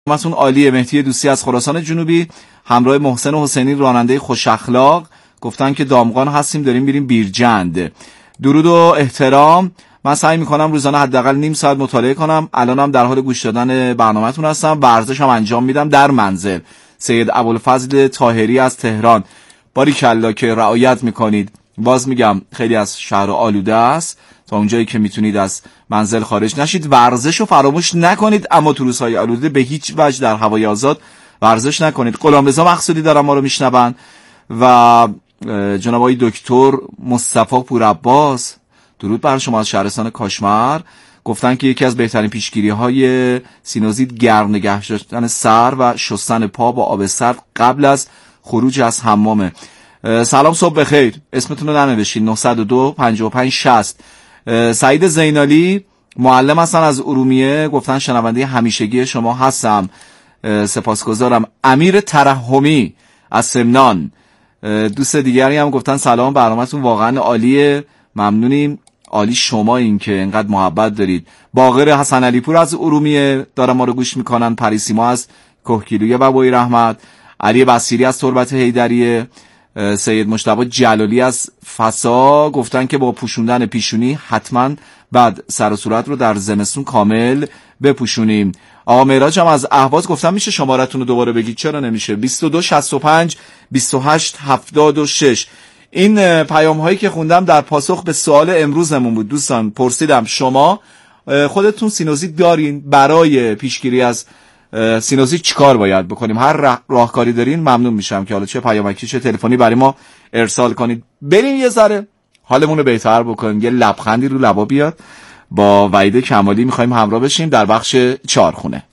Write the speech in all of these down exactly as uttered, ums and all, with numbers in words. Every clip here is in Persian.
متون عالیه. مهدی دوستی از خراسان جنوبی همراه محسن حسینی راننده خوش اخلاق گفتن که دامغان هستیم داریم میریم بیرجند. درود و احترام. من سعی میکنم روزانه حداقل نیم ساعت مطالعه کنم. الانم در حال گوش دادن برنامه‌تون هستم. ورزشم انجام میدم در منزل. سید ابوالفضل طاهری از تهران. باریکلا که رعایت میکنید. باز میگم خیلی از شهر آلوده است. تا اونجایی که میتونید از منزل خارج نشید. ورزش رو فراموش نکنید، اما تو روزهای آلوده به هیچ وجه در هوای آزاد ورزش نکنید. غلامرضا مقصودی دارن ما رو میشنون و جناب آقای دکتر مصطفی پورعباس، درود بر شما از شهرستان کاشمر، گفتن که یکی از بهترین پیشگیری‌های سینوزیت گرم نگه داشتن سر و شستن پا با آب سرد قبل از خروج از حمامه. سلام، صبح بخیر. اسمتون رو ننوشید. نه صفر دو پنجاه و پنج شصت. سعید زینالی معلم هستن از ارومیه، گفتن شنونده همیشگی شما هستم، سپاسگزارم. امیر ترحمی از سمنان، دوست دیگری هم گفتن سلام، برنامه‌تون واقعا عالیه، ممنونیم. عالی شما این که اینقدر محبت دارید. باقر حسن علی پور از ارومیه دارن ما رو گوش میکنن. پریسیما از کوهگیلویه و بوی رحمت. علی بصیری از تربت حیدریه. سید مجتبی جلالی از فسا گفتن که با پوشوندن پیشونی حتما بعد سر و صورت رو در زمستون کامل بپوشونیم. آقا مهراج هم از اهواز گفتن میشه شمارتون رو دوباره بگید؟ چرا نمیشه؟ بیست و دو شصت و پنج بیست و هشت هفتاد و شش. این پیام هایی که خوندم در پاسخ به سوال امروزمون بود. دوستان پرسیدم شما خودتون سینوزیت دارین؟ برای پیشگیری از سینوزیت چیکار باید بکنیم؟ هر راهکاری دارین ممنون میشم که حالا چه پیامکی چه تلفنی برای ما ارسال کنید. بریم یه ذره حالمون رو بهتر بکنیم، یه لبخندی رو لبا بیاد. با وحید کمالی میخوایم همراه بشیم در بخش چهارخونه.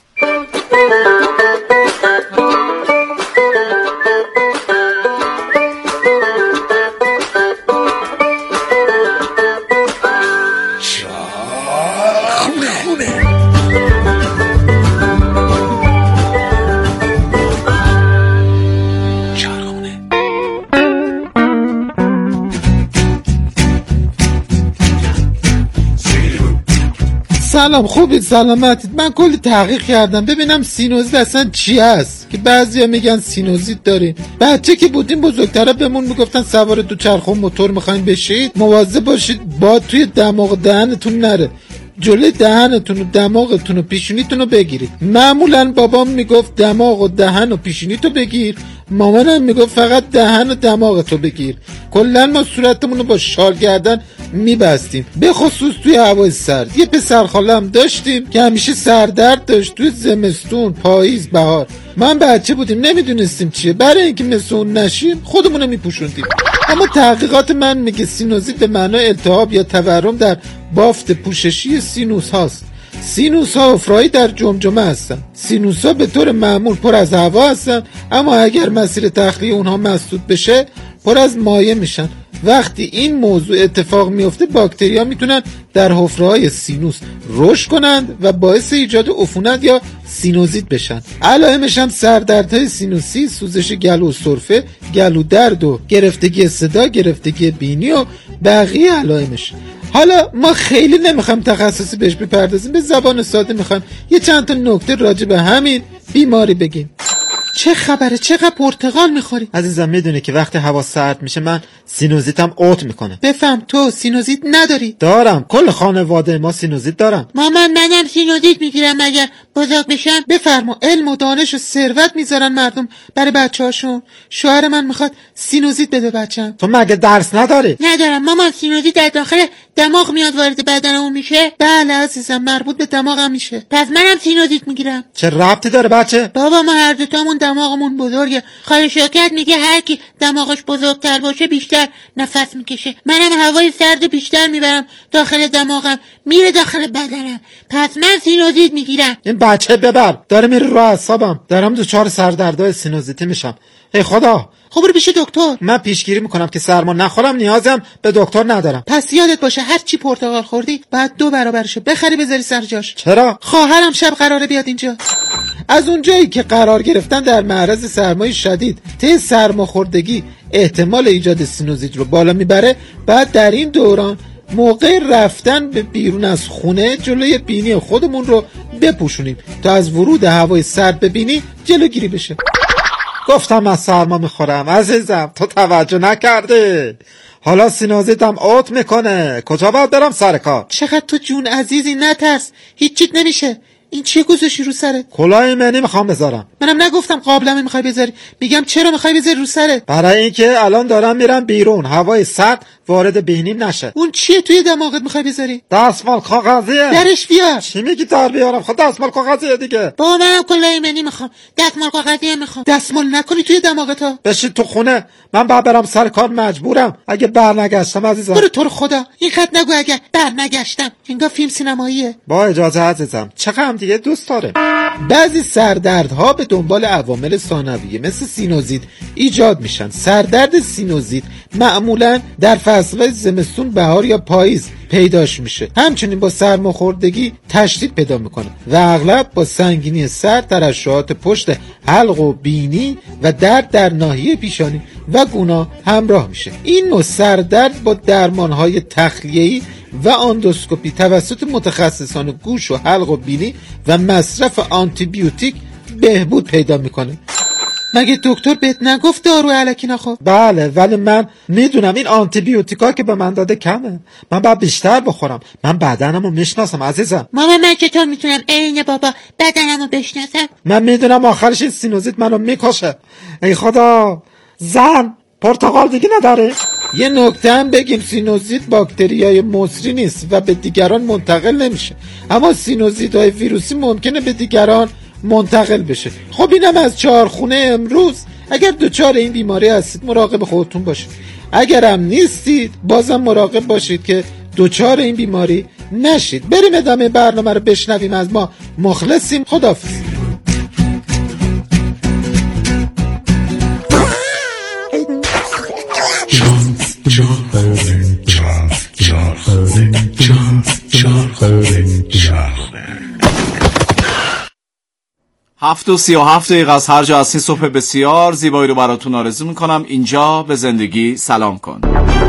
سلام، خوبید؟ سلامتید؟ من کلی تحقیق کردم ببینم سینوزیت اصلا چی هست که بعضیا میگن سینوزیت دارین. بچه که بودیم بزرگترا بهمون میگفتن سوار دوچرخه موتور میخواین بشید مواظب باشید باد توی دماغ دهنتون نره، جلوی دهنتون و دماغتون و پیشونیتون رو بگیرید. معمولا بابام میگفت دماغ و دهن و پیشونیتو بگیر، مامانم میگفت فقط دهن و دماغتو بگیر. کلا ما صورتمون رو با شال گردن میبستیم، به خصوص توی هوای سرد. یه پسر خالم داشتیم که همیشه سردرد داشت توی زمستون، پاییز، بهار. من بچه بودیم نمیدونستیم چیه، برای اینکه مثل اون نشیم خودمونو میپوشوندیم. اما تحقیقات من میگه سینوزیت به معنای التهاب یا تورم در بافت پوششی سینوس هاست. سینوس ها افرایی در جمجمه هستن. سینوس ها به طور معمول پر از هوا هستن، اما اگر مسیر تخلیه اونها مسدود بشه پر از مایع میشن. وقتی این موضوع اتفاق میفته باکتریا میتونن در حفره‌های سینوس رشد کنند و باعث ایجاد عفونت یا سینوزیت بشن. علائمش هم سردردهای سینوسی، سوزش گلو و سرفه، گلو درد و گرفتگی صدا، گرفتگی بینی و بقیه علائمش. حالا ما خیلی نمیخوام تخصصی بهش بپردازیم، به زبان ساده میخوام یه چند تا نکته راجع به همین بیماری بگیم. چه خبره؟ چقدر پرتقال میخوری؟ عزیزم میدونی که وقتی هوا سرد میشه من سینوزیتم اوت میکنه. بفهم تو سینوزیت نداری؟ دارم، کل خانواده ما سینوزیت دارن. مامان منم سینوزیت میگیرم اگر بزرگ بشم. بفرما، علم و دانش و ثروت میذارن مردم برای بچه‌هاشون. شوهر من میخواد سینوزیت بده بچم. تو مگه درس نداری؟ ندارم مامان. سینوزیت در داخل دماغ میاد وارد بدنمون میشه. بله عزیزم، مربوط به دماغم میشه. پس منم سینوزیت میگیرم. چه ربطی داره بچه؟ بابا ما هر دو تامون دماغمون بزرگه. خاله شوکت میگه هر کی دماغش بزرگتر باشه بیشتر نفس میکشه. منم هوای سرد بیشتر میبرم داخل دماغم، میره داخل بدنم. پس من سینوزیت میگیرم. این بچه ببر، داره میره رو اعصابم. دارم دچار سردردهای سینوزیتی میشم. ای خدا. خب برو پیش دکتر. من پیشگیری میکنم که سرما نخورم، نیازم به دکتر ندارم. پس یادت باشه هر چی پرتقال خوردی بعد دو برابرشو بخری بذاری سر جاش. چرا؟ خواهرم شب قراره بیاد اینجا. از اونجایی که قرار گرفتن در معرض سرمای شدید طی سرماخوردگی احتمال ایجاد سینوزیت رو بالا میبره، بعد در این دوران موقع رفتن به بیرون از خونه جلوی بینی خودمون رو بپوشونیم تا از ورود هوای سرد به بینی جلوگیری بشه. گفتم من سرما میخورم عزیزم، تو توجه نکرده. حالا سینوزیتم اوت میکنه، کجا باید برم سر کار؟ چقدر تو جون عزیزی، نترس، هیچ چیت نمیشه. این چیه گذاشتی رو سرت؟ کلاه ایمنی میخوام بذارم. منم نگفتم قابلمه میخوای بذاری. میگم چرا میخوای بذاری رو سرت؟ برای اینکه الان دارم میرم بیرون، هوای سرد وارد بینیم نشه. اون چیه توی دماغت میخوای بذاری؟ دستمال کاغذیه. درش بیار. چی میگی در بیارم؟ خود دستمال کاغذیه دیگه. با منم کلاه ایمنی میخوام، دستمال کاغذیه میخوام. دستمال نکنی توی دماغت ها. بشین تو خونه، من بعد برم سر کار مجبورم. اگه برنگشتم عزیزم. برو تو رو خدا این خط نگو اگه برنگشتم. انگار فیلم سینماییه. با اجازه عزیزم، چقدر دیگه دوست داره. بعضی سردردها به دنبال عوامل ثانویه مثل سینوزیت ایجاد میشن. سردرد سینوزیت معمولا در فصل زمستون، بهار یا پاییز پیداش میشه. همچنین با سرماخوردگی تشدید پیدا میکنه و اغلب با سنگینی سر، ترشحات پشت حلق و بینی و درد در ناحیه پیشانی و گونا همراه میشه. این نوع سردرد با درمانهای تخلیه‌ای و اندوسکوپی توسط متخصصان گوش و حلق و بینی و مصرف آنتی بیوتیک بهبود پیدا میکنه. مگه دکتر بهت نگفت دارو الکی نخور؟ بله، ولی من میدونم این آنتی بیوتیکا که به من داده کمه. من باید بیشتر بخورم. من بدنمو میشناسم عزیزم. ماما من چطور میتونم عین بابا بدنمو بشناسم؟ من میدونم آخرش این سینوزیت منو میکشه. ای خدا، زن پرتقال دیگه نداره؟ یه نکته هم بگیم، سینوزیت باکتریای مصری نیست و به دیگران منتقل نمیشه، اما سینوزیت‌های ویروسی ممکنه به دیگران منتقل بشه. خب اینم از چهارخونه امروز. اگر دچار این بیماری هستید مراقب خودتون باشید، اگر هم نیستید بازم مراقب باشید که دچار این بیماری نشید. بریم ادامه برنامه رو بشنویم. از ما مخلصیم. خداحافظ. هفت و سی و هفت دقیقه از هر جا هستین. صبح بسیار زیبایی رو براتون آرزو میکنم. اینجا به زندگی سلام کن.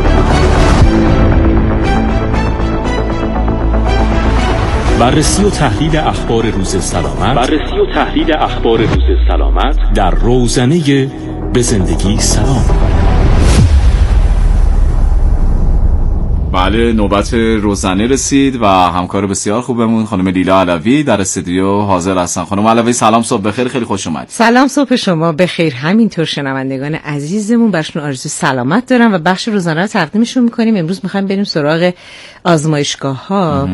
بررسی و تحلیل اخبار روز سلامت بررسی و تحلیل اخبار روز سلامت در روزنه به زندگی سلام. بله، نوبت روزنه رسید و همکار بسیار خوبمون خانم لیلا علوی در استودیو حاضر هستن. خانم علوی سلام، صبح بخیر، خیلی خوش اومدید. سلام، صبح شما بخیر. همینطور شنوندگان عزیزمون برشون آرزوی سلامت دارم و بخش روزانه رو تقدیمشون میکنیم. امروز میخوایم بریم سراغ آزمایشگاه ها.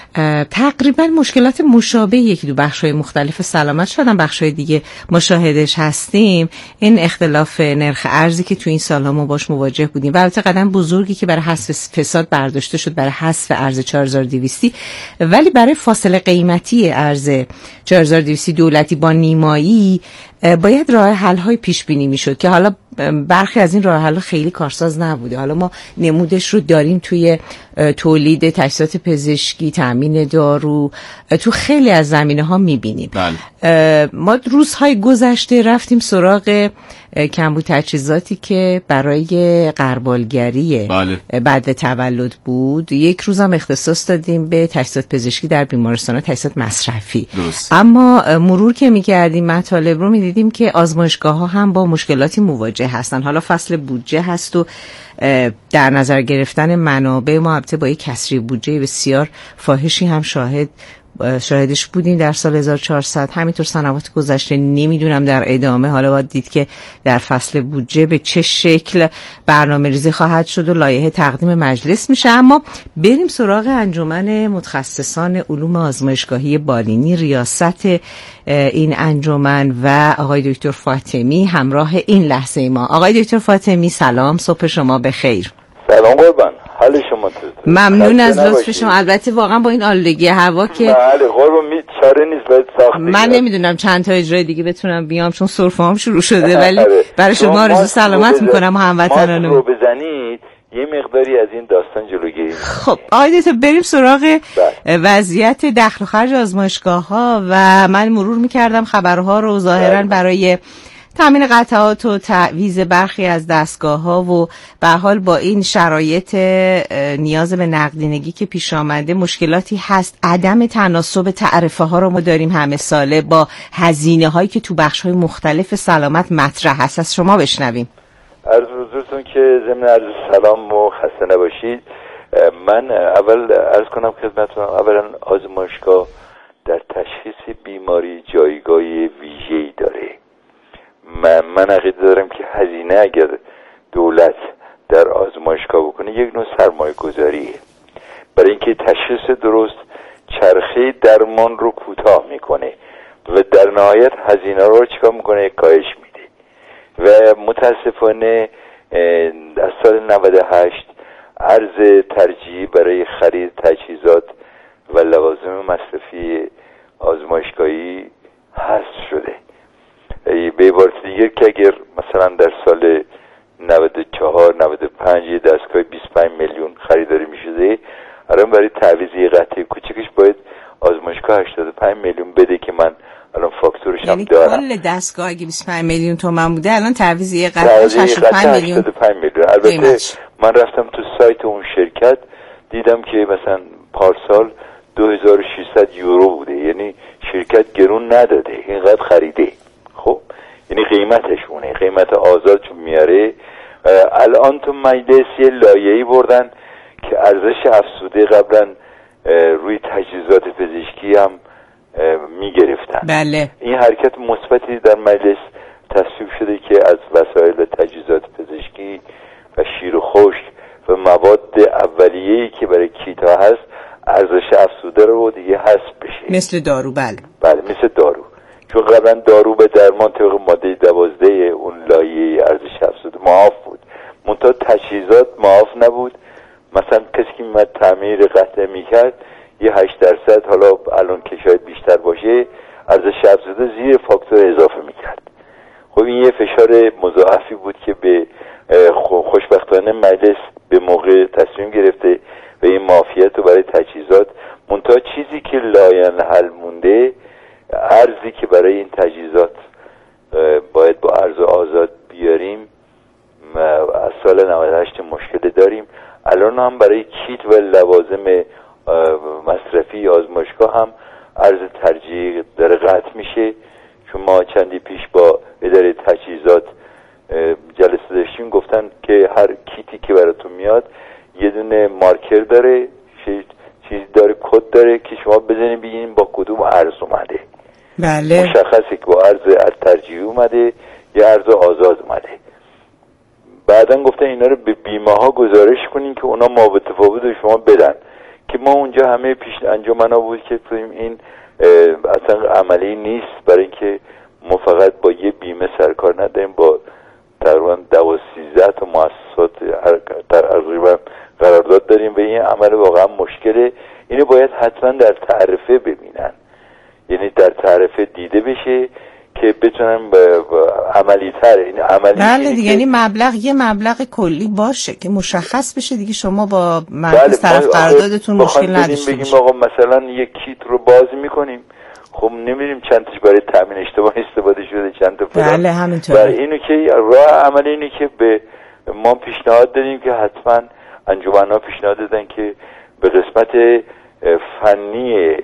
تقریبا مشکلات مشابه یکی دو بخش‌های مختلف سلامت شدن، بخش‌های دیگه مشاهدش هستیم. این اختلاف نرخ ارزی که تو این سال‌ها ما باش مواجه بودیم و البته قدم بزرگی که برای حذف فساد برداشته شد برای حذف ارز چهار هزار و دویست، ولی برای فاصله قیمتی ارز چهار هزار و دویست دولتی با نیمایی باید راه حل‌های پیش بینی میشد که حالا برخی از این راه حل‌ها خیلی کارساز نبوده. حالا ما نمودش رو داریم توی تولید تجهیزات پزشکی، تامین دارو، تو خیلی از زمینه‌ها می‌بینیم. بله. ما روزهای گذشته رفتیم سراغ کمبود تجهیزاتی که برای غربالگری بله. بعد تولد بود. یک روزم اختصاص دادیم به تجهیزات پزشکی در بیمارستان، تجهیزات مصرفی. درست. اما مرور که می‌کردیم مطالب رو می‌دیدیم که آزمایشگاه‌ها هم با مشکلاتی مواجه هستن. حالا فصل بودجه هست و در نظر گرفتن منابع ما البته با یک کسری بودجه بسیار فاحشی هم شاهد شاهدش بودیم در سال هزار و چهارصد. همینطور سنوات گذشته. نمیدونم در ادامه حالا باید دید که در فصل بودجه به چه شکل برنامه ریزی خواهد شد و لایحه تقدیم مجلس میشه. اما بریم سراغ انجمن متخصصان علوم آزمایشگاهی بالینی. ریاست این انجمن و آقای دکتر فاطمی همراه این لحظه ما. آقای دکتر فاطمی سلام، صبح شما بخیر. سلام قربان، حال شما چطور؟ ممنون از لطف شما. البته واقعا با این آلودگی هوا که بله قربان می چاره نیست، باید ساخت. من نمیدونم چند تا اجرای دیگه بتونم بیام چون سرفه هم شروع شده، ولی برای شما آرزو سلامت میکنم و هموطنانم. رو بزنید یه مقداری از این داستان جلوگیری. خب آقای دکتر بریم سراغ وضعیت دخل و خرج آزمایشگاه ها و من مرور میکردم خبرها رو. ظاهرا برای تامین قطعات و تعویض برخی از دستگاه‌ها و به حال با این شرایط نیاز به نقدینگی که پیش آمده مشکلاتی هست. عدم تناسب تعرفه ها رو ما داریم همه ساله با هزینه هایی که تو بخش های مختلف سلامت مطرح هست. از شما بشنویم. عرض حضورتون که ضمن عرض سلام و خسته نباشید. من اول عرض کنم خدمتتون، اولا آزمایشگاه در تشخیص بیماری جایگاهی ویژه‌ای داره. من, من عقیده دارم که هزینه اگر دولت در آزمایشگاه بکنه یک نوع سرمایه گذاریه، برای اینکه تشخیص درست چرخه درمان رو کوتاه میکنه و در نهایت هزینه رو چیکار میکنه؟ کاهش میده. و متاسفانه از سال نود و هشت عرض ترجیحی برای خرید تجهیزات و لوازم مصرفی آزمایشگاهی حذف شده. به عبارت دیگر که اگر مثلا در سال نود و چهار نود و پنج یه دستگاه بیست و پنج میلیون خریداری میشده، الان برای تعویض یه قطعه کوچکش باید آزمایشگاه هشتاد و پنج میلیون بده که من الان فاکتورش هم یعنی دارم. کل دستگاه اگه بیست و پنج میلیون تومان بوده الان تعویض یه قطعه هشتاد و پنج میلیون. هشتاد و پنج میلیون. البته من رفتم تو سایت اون شرکت دیدم که مثلا پارسال دو هزار و ششصد یورو بوده، یعنی شرکت گرون نداده، اینقدر خریده. خب یعنی قیمتش اونه، قیمت آزاد چون میاره. الان تو مجلس یه لایحه‌ای بردن که ارزش افزوده قبلا روی تجهیزات پزشکی هم میگرفتن. بله. این حرکت مثبتی در مجلس تصویب شده که از وسایل و تجهیزات پزشکی و شیر و خشک و مواد اولیه‌ای که برای کیت ها هست ارزش افزوده رو دیگه حذف بشه. مثل دارو. بله بله مثل دارو، چون قبلا دارو به درمان طبق ماده دوازده اون لایحه ارزش افزوده معاف بود، منتها تجهیزات معاف نبود. مثلا کسی که میاد تعمیر قطعه میکرد یه هشت درصد، حالا الان که شاید بیشتر باشه، ارزش افزوده زیر فاکتور اضافه میکرد. خب این یه فشار مضاعفی بود که به خوشبختانه مجلس به موقع تصمیم گرفته و این معافیت رو برای تجهیزات. منتها چیزی که لاینحل مونده، ارزی که برای این تجهیزات باید با ارز آزاد بیاریم. از سال نود و هشت مشکل داریم. الان هم برای کیت و لوازم مصرفی آزمایشگاه هم ارز ترجیح داره قطع میشه، چون ما چندی پیش با اداره تجهیزات جلسه داشتیم، گفتن که هر کیتی که براتون میاد یه دونه مارکر داره، چیزی داره، کد داره که شما بزنید ببینید با کدوم ارز اومده. بله. مشخصه که با ارز ترجیحی اومده یا ارز آزاد اومده. بعدن گفتن اینا رو به بیمه ها گزارش کنین که اونا مابت تفاوت شما بدن، که ما اونجا همه پیش انجمنا بود که این اصلا عملی نیست، برای اینکه ما فقط با یه بیمه سرکار نداریم، با تقریبا دوازده تا مؤسسات تقریبا قرارداد داریم و این عمل واقعا مشکله. اینو باید حتما در تعرفه ببینن، یعنی در تعرفه دیده بشه که بتونن عملی تر این عملی. بله دیگه، یعنی مبلغ یه مبلغ کلی باشه که مشخص بشه دیگه، شما با مرکز طرف قراردادتون مشکل نداشته بگیم بگیم آقا مثلا یک کیت رو باز میکنیم، خب نمیدونیم چند تاش برای تامین اشتباه استفاده شده، چند تا فلان. بله همینطوره. برای اینو که راه عملی اینه که به ما پیشنهاد دادیم که حتما انجمن‌ها پیشنهاد دادن که به قسمت فنی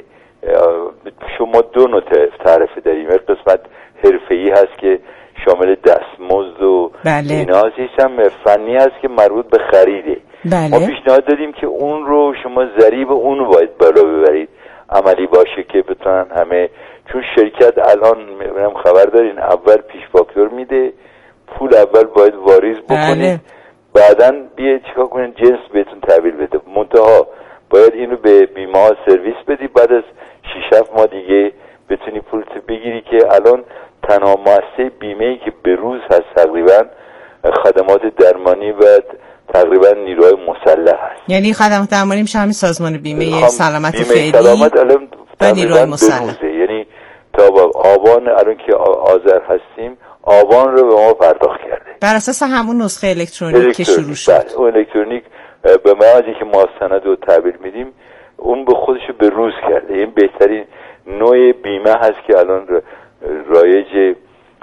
شما دو نوع تعرفه داریم. یک قسمت حرفه‌ای هست که شامل دستمزد و بله. اینا هست، هم فنی هست که مربوط به خریده. بله. ما پیشنهاد دادیم که اون رو شما ضریب اون رو باید بالا ببرید، عملی باشه که بتونن همه، چون شرکت الان میبینم خبر دارین اول پیش فاکتور میده، پول اول باید واریز بکنید. بله. بعدن بیاید چیکار کنین جنس بهتون تحویل بده، منتها باید اینو به بیمه ها سرویس بدی، بعد از شش هفت ماه دیگه بتونی پولت بگیری، که الان تنها مؤسسه بیمه‌ای که به روز هست تقریبا خدمات درمانی و تقریبا نیروهای مسلح هست. یعنی خدمات درمانی میشه همین سازمان بیمه سلامت بیمه فعلی سلامت الان و نیروهای مسلح، یعنی تا با آبان الان که آذر هستیم آبان رو به ما پرداخت کرده بر اساس همون نسخه الکترونیک که شروع شد. بله اون الکترونیک به معنی که ما سند رو تحویل میدیم اون به خودش به روز کرده. این بهترین نوع بیمه هست که الان رایج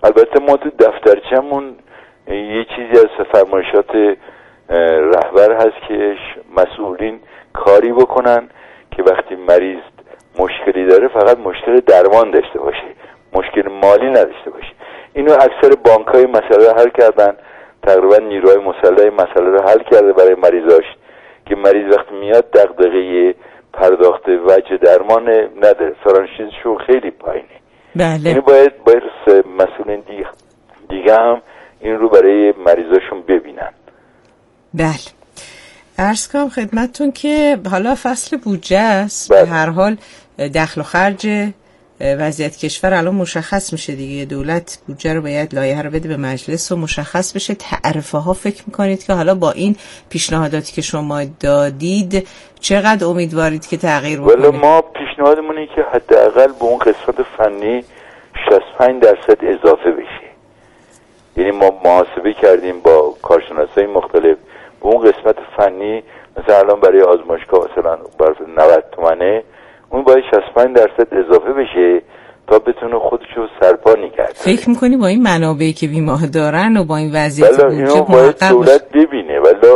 البته ما تو دفترچمون یه چیزی از فرمایشات رهبر هست که مسئولین کاری بکنن که وقتی مریض مشکلی داره فقط مشکل درمان داشته باشه، مشکل مالی نداشته باشه. اینو اکثر بانک‌های مسئله حل کردن، تقریبا نیروهای مسلح مسئله رو حل کرده برای مریضاش که مریض وقتی میاد دغدغه پرداخت وجه درمان نداره، فرانشیزشون خیلی پایینه. بله. اینو باید باید مسئولین دیگه, دیگه هم این رو برای مریضاشون ببینن. بله. عرض کنم خدمتتون که حالا فصل بودجه است، بله. به هر حال دخل و خرج وضعیت کشور الان مشخص میشه دیگه. دولت بودجه رو باید لایحه رو بده به مجلس و مشخص بشه. تعرفه ها فکر میکنید که حالا با این پیشنهاداتی که شما دادید چقدر امیدوارید که تغییر بکنه؟ ولی ما پیشنهادمون اینه که حداقل به اون قسمت فنی شصت و پنج درصد اضافه بشه. یعنی ما محاسبه کردیم با کارشناسای مختلف به اون قسمت فنی، مثلا الان برای آزمایشگاه مثلا برای نود تومنه، اون باید شصت و پنج درصد اضافه بشه تا بتونه خودشو سرپا نگه. فکر میکنی با این منابعی که بیماه دارن و با این وضعیت بودجه باید دولت ببینه، ولی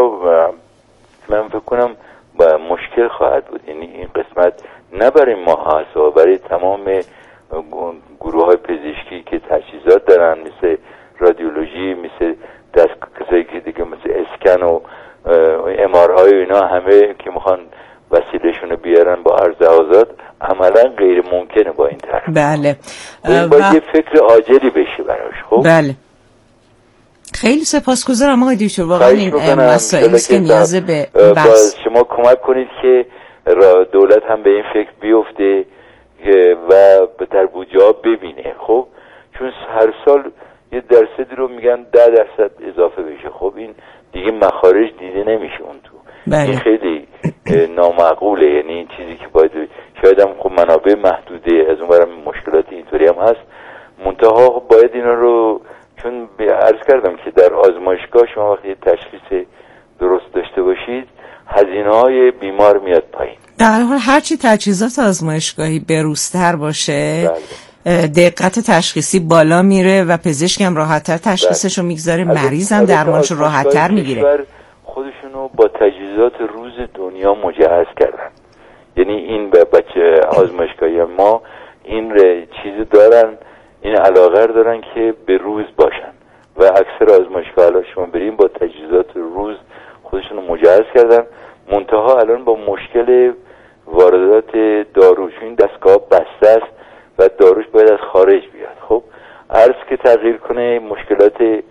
من فکر کنم با مشکل خواهد بود. یعنی این قسمت نه برای ما هست، برای تمام گروه های پزشکی که تجهیزات دارن، مثل رادیولوژی، مثل دست کسایی که دیگه مثل اسکن و ام آر آی و اینا، همه که میخوان وسیلهشون رو بیارن با ارز آزاد، عملا غیر ممکنه با این طرف. بله. باید و... یه فکر عاجلی بشه براش. خب بله. خیلی سپاسگزارم آقای دکتر، واقعا این مسائلی که نیاز به بحث شما کمک کنید که دولت هم به این فکر بیفته و در بودجه ببینه. خب چون هر سال یه درصدی رو میگن ده درصد اضافه بشه، خب این دیگه مخارج دیده نمیشه اون تو. بله. این خیلی نامعقوله. یعنی این چیزی که باید شاید هم خب منابع محدوده، از اون برم مشکلات اینطوری هم هست، منتها باید اینا رو، چون عرض کردم که در آزمایشگاه شما وقتی تشخیص درست داشته باشید هزینه های بیمار میاد پایین. در حال هرچی تجهیزات آزمایشگاهی بروزتر باشه، بله، دقت تشخیصی بالا میره و پزشک هم راحت‌تر تشخیصشو میگذاره، مریض هم درمانشو راحت‌تر میگیره. خودشونو با تجهیزات روز دنیا مجهز کردن. یعنی این بچه آزمایشگاهی ما این چیزی دارن، این علاقه دارن که به روز باشن و اکثر آزمایشگاه الان شما بریم با تجهیزات روز خودشونو مجهز کردن. منتها الان با مشکل واردات دارو، چون این دستگاه بسته است و داروش باید از خارج بیاد. خب عرض که تغییر کنه مشکلات.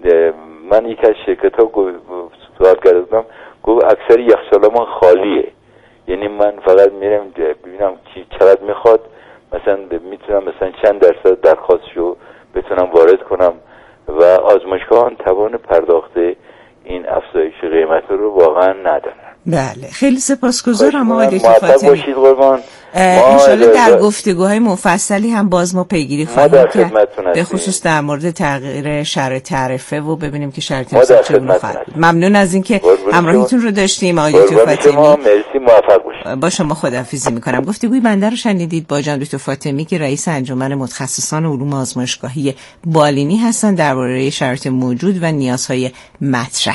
من یک از شرکت ها سوال کردم، گفت اکثر یخچال ما خالیه، یعنی من فقط میرم ببینم چی چقدر میخواد، مثلا میتونم مثلا چند درصد درخواستشو بتونم وارد کنم و آزمایشگاه توان پرداخت این افزایش قیمت رو واقعا ندارن. بله خیلی سپاسگزارم آقای دکتر فاطمی. باشید قربان. انشالله در گفتگوهای مفصلی هم باز ما پیگیری خواهیم کرد، به خصوص در مورد تغییر شرایط تعرفه و ببینیم که شرایط تعرفه چگونه خواهد. ممنون از اینکه همراهیتون رو داشتیم آقای دکتر فاطمی. مرسی، موفق باشید. با شما خداحافظی میکنم. گفتگوی بنده رو شنیدید با جناب دکتر فاطمی که رئیس انجمن متخصصان علوم آزمایشگاهی بالینی هستند درباره شرایط موجود و نیازهای مطرح.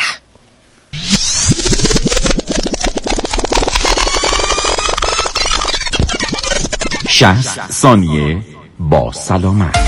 شصت ثانیه با سلامت.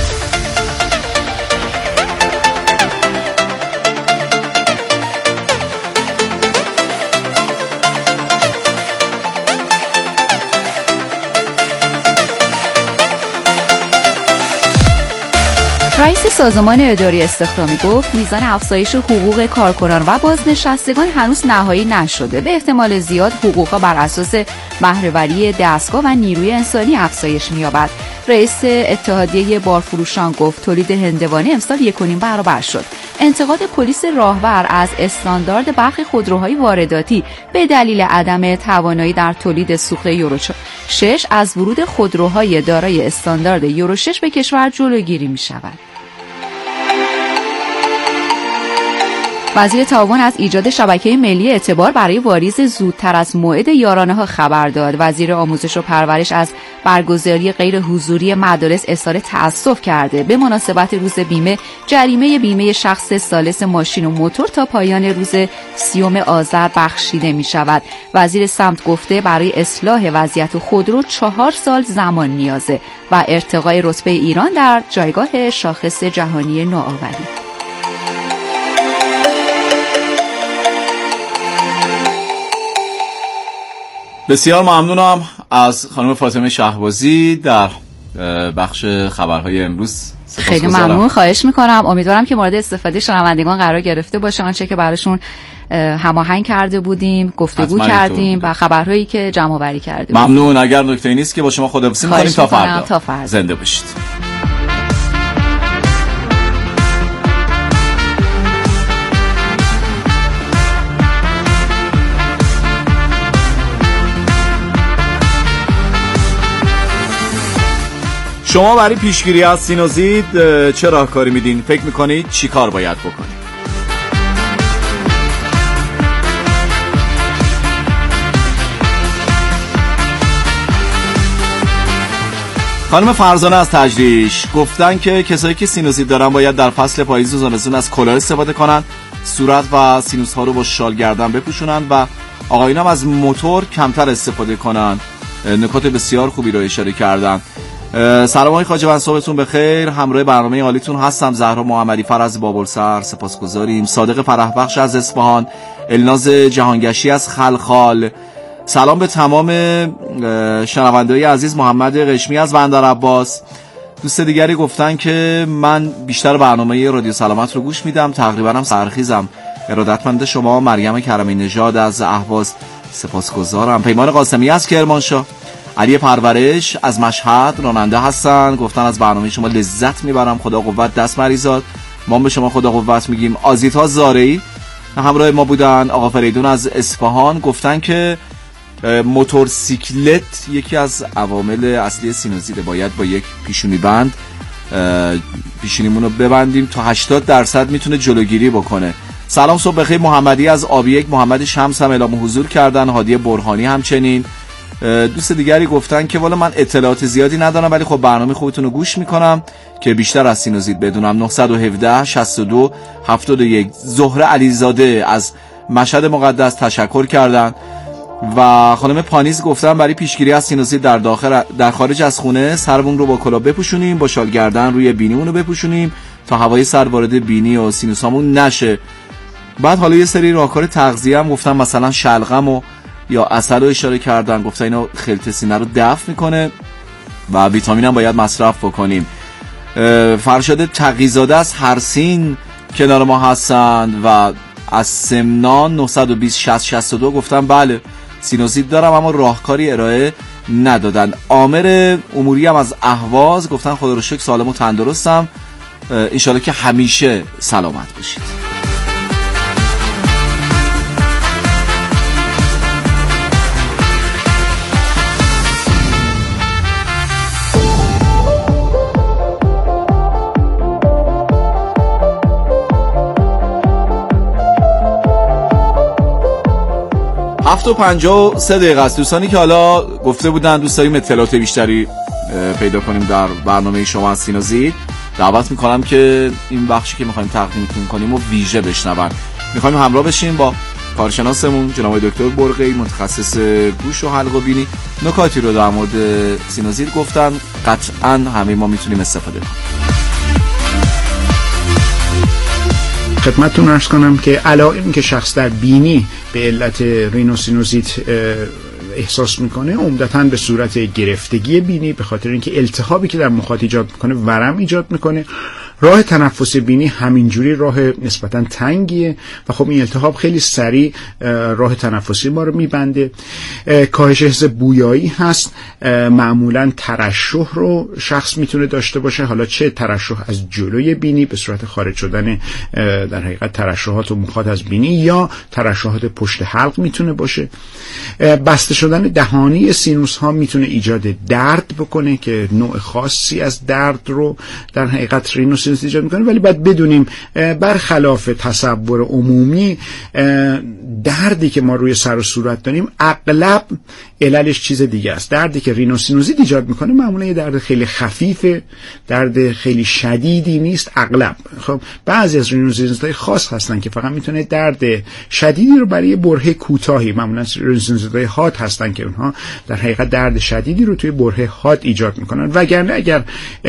رئیس سازمان اداری استخدامی گفت میزان افزایش حقوق کارکنان و بازنشستگان هنوز نهایی نشده. به احتمال زیاد حقوقها بر اساس بهره‌وری دستگاه و نیروی انسانی افزایش می‌یابد. رئیس اتحادیه بارفروشان گفت تولید هندوانه امسال یک و نیم برابر شد. انتقاد پلیس راهور از استاندارد برخی خودروهای وارداتی به دلیل عدم توانایی در تولید سوخت یورو شش از ورود خودروهای دارای استاندارد یورو شش به کشور جلوگیری می‌شود. وزیر تعاون از ایجاد شبکه ملی اعتبار برای واریز زودتر از موعد یارانه‌ها خبر داد. وزیر آموزش و پرورش از برگزاری غیر حضوری مدارس اظهار تأسف کرده. به مناسبت روز بیمه، جریمه بیمه شخص ثالث ماشین و موتور تا پایان روز سیوم آذر بخشیده می شود. وزیر سمت گفته برای اصلاح وضعیت خودرو چهار سال زمان نیازه و ارتقای رتبه ایران در جایگاه شاخص جهانی نوآوری. بسیار ممنونم از خانم فاطمه شهبازی در بخش خبرهای امروز. خیلی ممنون، خواهش میکنم. امیدوارم که مورد استفاده شنوندگان قرار گرفته باشه آنچه که براشون هماهنگ کرده بودیم، گفتگو کردیم و خبرهایی که جمع آوری کردیم. ممنون. اگر نکته‌ای نیست که با شما خداحافظی می‌کنیم تا فردا. تا فردا. زنده باشید. شما برای پیشگیری از سینوزیت چه راهکاری میدین؟ فکر میکنید چی کار باید بکنید؟ خانم فرزانه از تجریش گفتن که کسایی که سینوزیت دارن باید در فصل پاییز و زمستون از کلاه استفاده کنن، صورت و سینوس ها رو با شال گردن بپوشونن و آقایون هم از موتور کمتر استفاده کنن. نکات بسیار خوبی رو اشاره کردن. سلام آقای خواجه‌بند، صبحتون بخیر. همراه برنامه عالیتون هستم. زهرا محمدی فر از بابلسر، سپاسگزاریم. صادق فرحبخش از اصفهان، الناز جهانگشی از خلخال. سلام به تمام شنونده‌های عزیز. محمد قشمی از بندرعباس. دوست دیگری گفتن که من بیشتر برنامه رادیو سلامت رو گوش میدم، تقریبا هم سرخیزم. ارادتمند شما. مریم کرمی نژاد از اهواز، سپاسگزارم. پیمان قاسمی از کرمانشاه. علی پرورش از مشهد راننده هستن، گفتن از برنامه شما لذت میبرم، خدا قوت دست مریزاد. ما به شما خدا قوت میگیم. آزیتا زارعی همراه ما بودن. آقا فریدون از اصفهان گفتن که موتورسیکلت یکی از عوامل اصلی سینوزیته، باید با یک پیشونی بند پیشونیمون رو ببندیم تا هشتاد درصد میتونه جلوگیری بکنه. سلام صبح بخیر. محمدی از آبیک. محمد شمس هم اعلام حضور کردن. هادی برهانی همچنین. دوست دیگری گفتن که والا من اطلاعات زیادی ندارم ولی خب برنامه خودتون رو گوش میکنم که بیشتر از سینوزیت بدونم. نه یک هفت شصت و دو هفتاد و یک. زهره علیزاده از مشهد مقدس تشکر کردن و خانم پانیز گفتن برای پیشگیری از سینوزیت در داخل در خارج از خونه سرمون رو با کلاه بپوشونیم، با شال گردن روی بینیمون رو بپوشونیم تا هوای سر وارد بینی و سینوسامون نشه. بعد حالا یه سری راهکار تغذیه هم گفتن، مثلا شلغم و یا عسل رو اشاره کردن، گفتن اینا خلط سینه رو دفع میکنه و ویتامین هم باید مصرف بکنیم. فرشاد تقی‌زاده از هرسین کنار ما هستند و از سمنان نه یک صفر شصت شصت و دو گفتن بله سینوزیت دارم اما راهکاری ارائه ندادن. عامر اموری هم از اهواز گفتن خدا رو شکر سالم و تندرستم، انشالله که همیشه سلامت باشید. هفت و پنجاه و سه دقیقه است. دوستانی که حالا گفته بودن دوست داریم اطلاعات بیشتری پیدا کنیم در برنامه شما از سینوزیت، دعوت میکنم که این بخشی که میخوایم تقدیمتون کنیم و ویژه بشنون. میخوایم همراه بشیم با کارشناسمون جناب دکتر برقی، متخصص گوش و حلق و بینی. نکاتی رو در مورد سینوزیت گفتن، قطعا همه ما میتونیم استفاده کنیم. خدمتتون عرض کنم که علائمی که شخص در بینی به علت رینوسینوزیت احساس میکنه عمدتاً به صورت گرفتگی بینی، به خاطر اینکه التهابی که در مخاط ایجاد میکنه ورم ایجاد میکنه. راه تنفس بینی همینجوری راه نسبتاً تنگیه و خب این التهاب خیلی سریع راه تنفسی ما رو میبنده. کاهش حس بویایی هست، معمولاً ترشح رو شخص میتونه داشته باشه، حالا چه ترشح از جلوی بینی به صورت خارج شدن در حقیقت ترشحات و مخاط از بینی یا ترشحات پشت حلق میتونه باشه. بسته شدن دهانی سینوس ها میتونه ایجاد درد بکنه که نوع خاصی از درد رو در حقیقت رینوس رینوسینوزیت ایجاد میکنه، ولی باید بدونیم برخلاف تصور عمومی دردی که ما روی سر و صورت داریم اغلب عللش چیز دیگه است. دردی که رینوسینوزیت ایجاد میکنه معمولا یه درد خیلی خفیفه، درد خیلی شدیدی نیست اغلب. خب بعضی از رینوسینوزیت‌های خاص هستن که فقط میتونه درد شدیدی رو برای برهه کوتاهی، معمولا رینوسینوزیت‌های حاد هستن که اونها در حقیقت درد شدیدی رو توی برهه حاد ایجاد میکنن. وگرنه اگر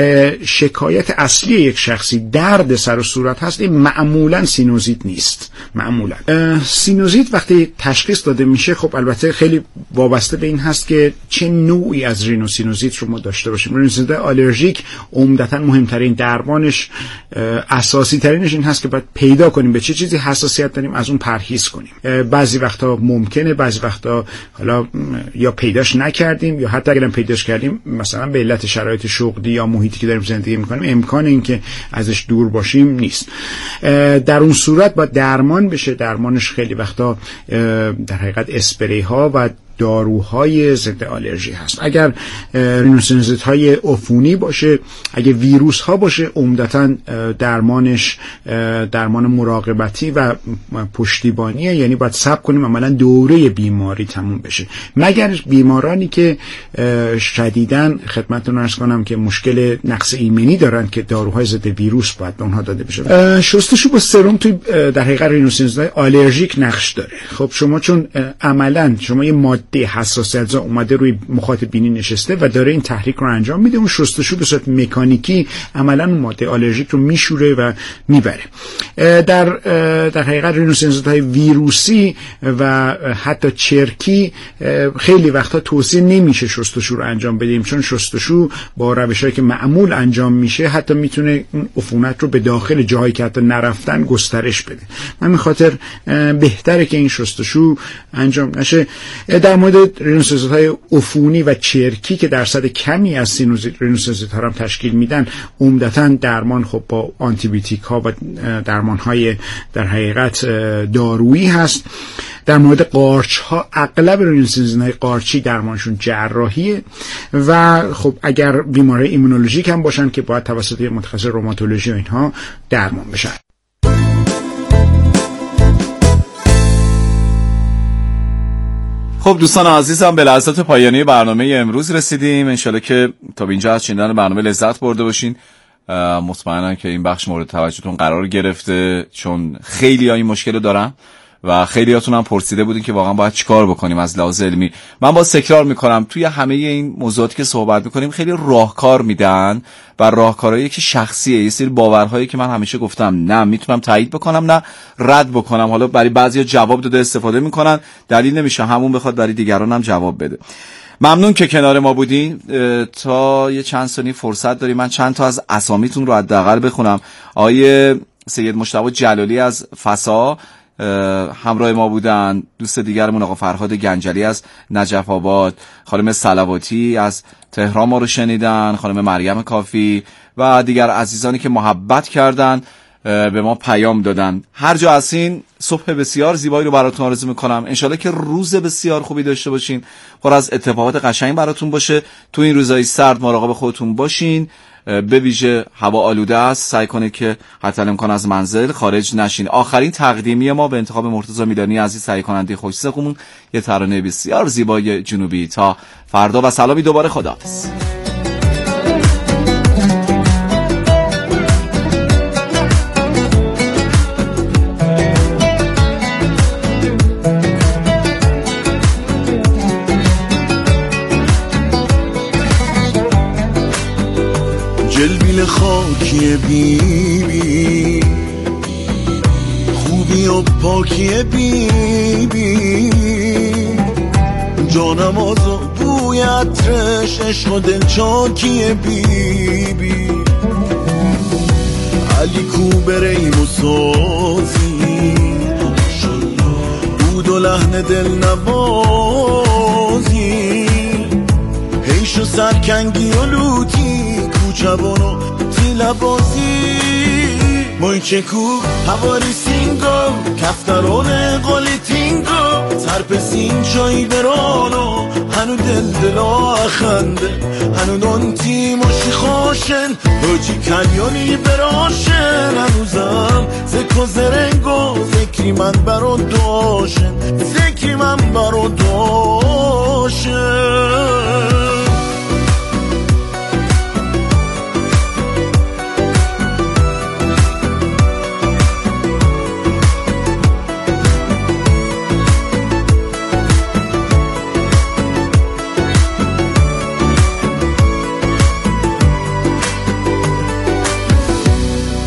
شکایت اصلی یک شخصی درد سر و صورت هست، این معمولا سینوزیت نیست. معمولا سینوزیت وقتی تشخیص داده میشه، خب البته خیلی وابسته به این هست که چه نوعی از رینوسینوزیت رو ما داشته باشیم. رینوسینوزیت آلرژیک عمدتاً مهمترین درمانش، اساسی ترینش این هست که باید پیدا کنیم به چه چیزی حساسیت داریم، از اون پرهیز کنیم. بعضی وقتا ممکنه، بعضی وقتا حالا یا پیداش نکردیم یا حتی اگرم پیداش کردیم مثلا به علت شرایط شغلی یا محیطی که داریم زندگی میکنیم امکان این که ازش دور باشیم نیست. در اون صورت باید درمان بشه. درمانش خیلی وقتا در حقیقت اسپری ها و داروهای ضد آلرژی هست. اگر رینوسینوزیت های عفونی باشه، اگه ویروس ها باشه، عمدتاً درمانش درمان مراقبتی و پشتیبانیه، یعنی باید صبر کنیم عملاً دوره بیماری تموم بشه. مگر بیمارانی که شدیداً خدمتتون عرض کنم که مشکل نقص ایمنی دارن که داروهای ضد ویروس باید به اونها داده بشه. شستشو با سرم توی در حقیقت رینوسینوزیت های آلرژیک نقش داره. خب شما چون عملاً شما یه ماده حساسیت اومده روی مخاط بینی نشسته و داره این تحریک رو انجام میده، اون شستشو به صورت مکانیکی عملاً ماده آلرژیک رو میشوره و میبره. در در حقیقت رینوسینوزیت های ویروسی و حتی چرکی خیلی وقتا توصیه نمیشه شستشو رو انجام بدیم، چون شستشو با روشایی که معمول انجام میشه حتی میتونه اون عفونت رو به داخل جاهایی که حتی نرفتن گسترش بده. من به خاطر بهتره که این شستشو انجام نشه. در مورد رینوسینوزیت های عفونی و چرکی که درصد کمی از سینوزیت رینوسینوزیت ها را تشکیل میدن، عمدتاً درمان خب با آنتی بیوتیک ها و درمان های در حقیقت دارویی هست. در مورد قارچ ها اغلب رینوسینوزیت های قارچی درمانشون جراحیه و خب اگر بیماری ایمونولوژیک هم باشن که باید توسط متخصص روماتولوژی و اینها درمان بشن. خب دوستان عزیزم، به لحظات پایانی برنامه امروز رسیدیم. انشالله که تا به اینجا از شنیدن برنامه لذت برده باشین. مطمئنم که این بخش مورد توجهتون قرار گرفته، چون خیلی ها این مشکل رو دارن و خیلی هاتون هم پرسیده بودین که واقعا باید چیکار بکنیم از لحاظ علمی. من باز تکرار میکنم، توی همه این موضوعاتی که صحبت میکنیم خیلی راهکار میدن و راهکارهایی که شخصیه، یه سری باورهایی که من همیشه گفتم نه میتونم تایید بکنم نه رد بکنم. حالا برای بعضیا جواب داده استفاده میکنن، دلیل نمیشه همون بخواد برای دیگران هم جواب بده. ممنون که کنار ما بودین. تا یه چند ثانیه فرصت داریم من چند تا از اسامیتون رو حداقل بخونم. آقای سید مجتبی جلالی از فسا همراه ما بودن، دوست دیگرمون آقا فرهاد گنجلی از نجف آباد، خانم صلواتی از تهران ما رو شنیدن، خانم مریم کافی و دیگر عزیزانی که محبت کردن به ما پیام دادن. هر جا هستین صبح بسیار زیبایی رو براتون آرزو میکنم. انشالله که روز بسیار خوبی داشته باشین، پر از اتفاقات قشنگ براتون باشه. تو این روزهای سرد مراقب خودتون باشین، به ویژه هوا آلوده است، سعی کنید که حتی امکان از منزل خارج نشین. آخرین تقدیمی ما به انتخاب مرتضی میلانی عزیز تهیه کننده خوش‌ذوقمون، یه ترانه بسیار زیبای جنوبی. تا فردا و سلامی دوباره، خداحافظ. جلبیل خاکی بی بی خوبی و پاکی بی بی جانم آزا بوی عطرش عشق و دلچاکی بی بی علی کو بریم و سازی بود و لحن دل نوازی هیش و سرکنگی و لوتی کوچبانو تیلا بازی موی چکو هواری سینگو کفترون قولی تینگو سرپسین چایی برانو هنو دل دلا خنده هنو نونتی ماشی خوشن باجی کلیانی براشن هنوزم زکو زرنگو ذکری من برا داشن ذکری من برا داشن